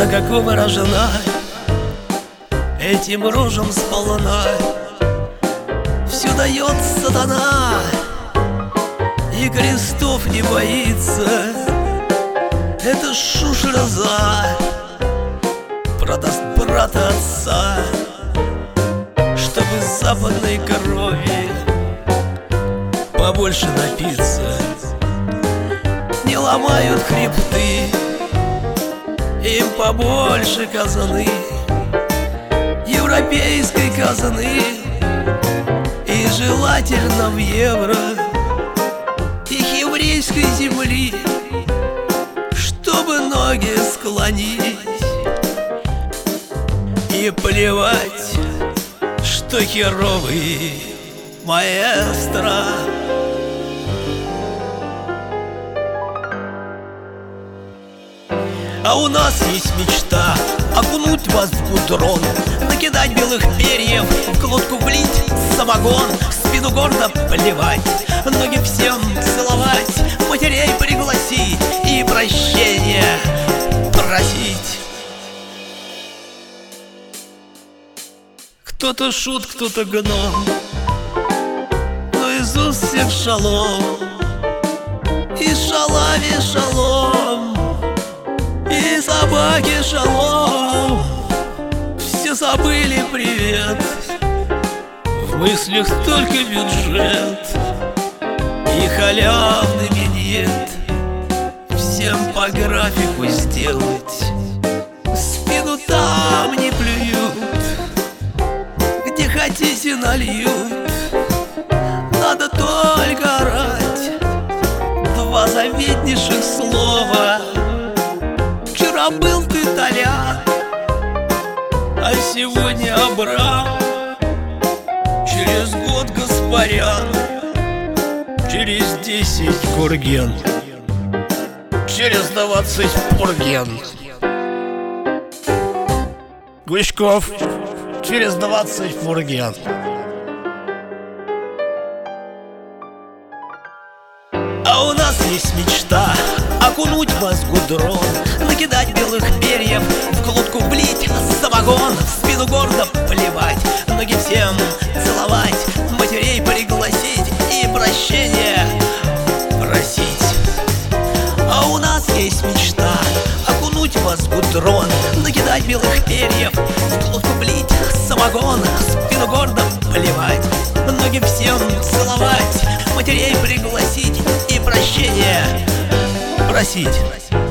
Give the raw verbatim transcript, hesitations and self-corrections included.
на какого рожна этим рожам сполна все дает сатана, и крестов не боится. Это шушерза продаст брата отца, чтобы западной крови побольше напиться. Не ломают хребты, им побольше казаны, европейской казаны, и желательно в евро. Их еврейской земли, чтобы ноги склонить. И плевать, что херовый маэстро. А у нас есть мечта окунуть вас в гудрон, накидать белых перьев, в глотку влить самогон, в спину гордо плевать, ноги всем целовать, матерей пригласить и прощения просить. Кто-то шут, кто-то гном, но из уст всех шалом, и шалами шалом, и собаки шалом. Все забыли привет, в мыслях только бюджет и халявный минет. Всем по графику сделать, спину там не плюют, где хотите нальют. Надо только орать два заветнейших слова: вчера был ты толян, а сегодня Абрам. Через год Гаспарян, через десять Гурген, через двадцать Пурген. Гучков, через двадцать Пурген. А у нас есть мечта окунуть вас в гудрон, накидать белых перьев, в глотку влить самогон, в спину гордо плевать, ноги всем целовать, матерей пригласить и прощения просить. А у нас есть мечта окунуть вас в гудрон, накидать белых перьев, в глотку влить самогон, в спину гордо плевать, ноги всем целовать, матерей пригласить и прощения просить.